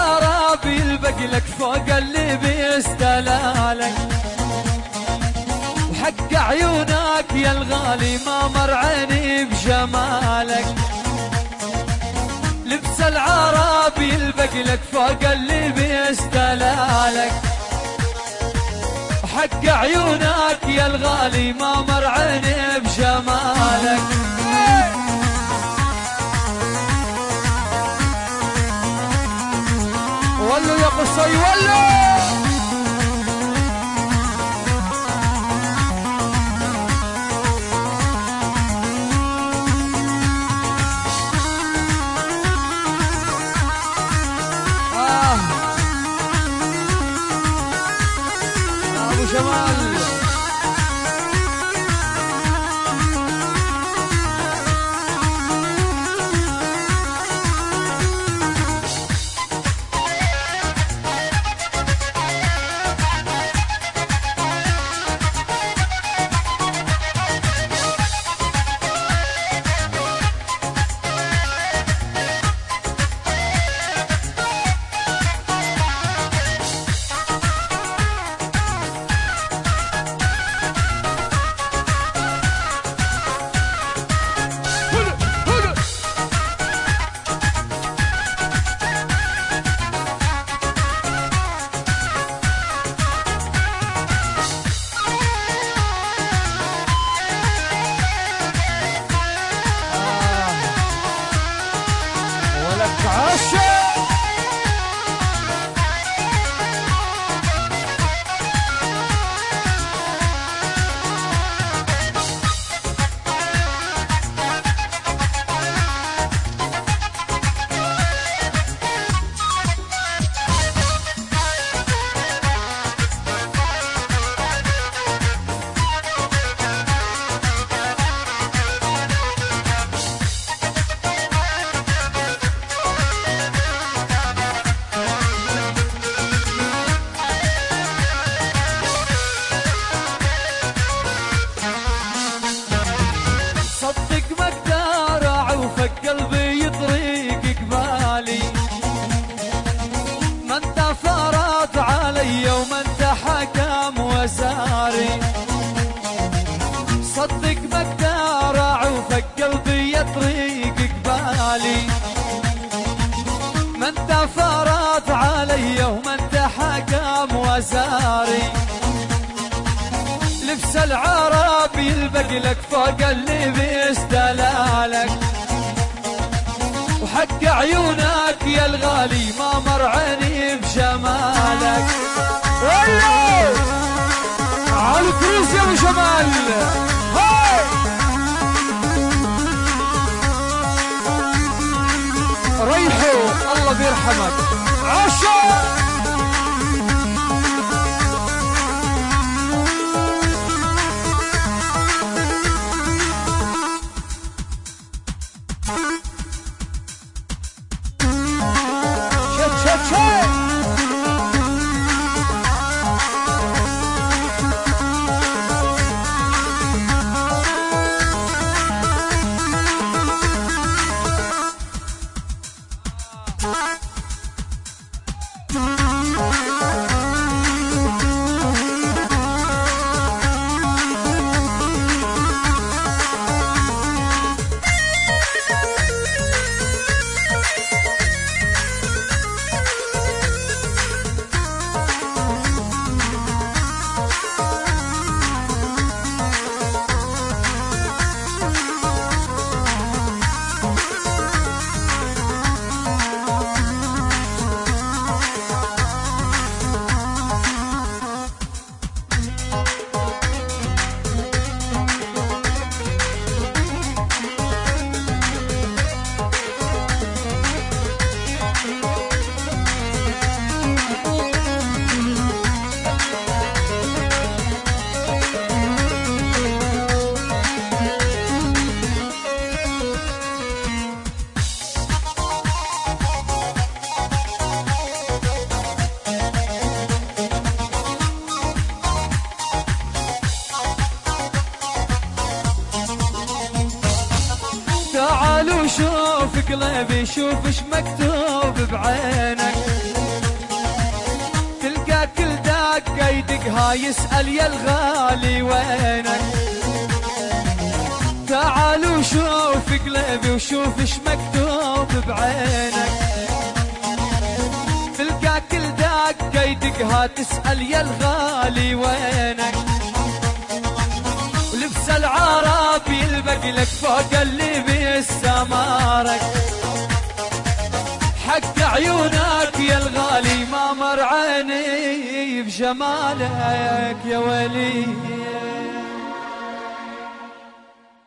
العربي البقلك فوق اللي بيستلالك، وحق عيونك يا الغالي ما مر عيني بجمالك. لبس العربي البقلك فوق اللي بيستلالك، وحق عيونك يا الغالي ما مر عيني بجمالك. ولوا يا قصي ولوا. ابو جمال قلبي يطريق قبالي، ما انت فرض علي وما انت حكم وساري. صدق ما اقدر اعوفك قلبي يطريق قبالي، ما انت فرض علي وما انت حكم وساري. لبس العربي البقلك فوق اللي بيستلالك، وحق عيونك يا الغالي ما مر عيني بجمالك. والله على الكريس يا ابو جمال. هاي ريحوا الله بيرحمك عشا. تعال وشوف قلبي، شوف ايش مكتوب بعينك. يدقها يسأل يا الغالي وينك. تعال وشوف قلبي وشوف ايش مكتوب بعينك. تلقى كل دقة يدقها تسأل يا الغالي وينك. ولبس العرب يلبق لك فوق اللي بالسمارك. حق عيونك يا الغالي ما مر عيني بجمالك يا ولي.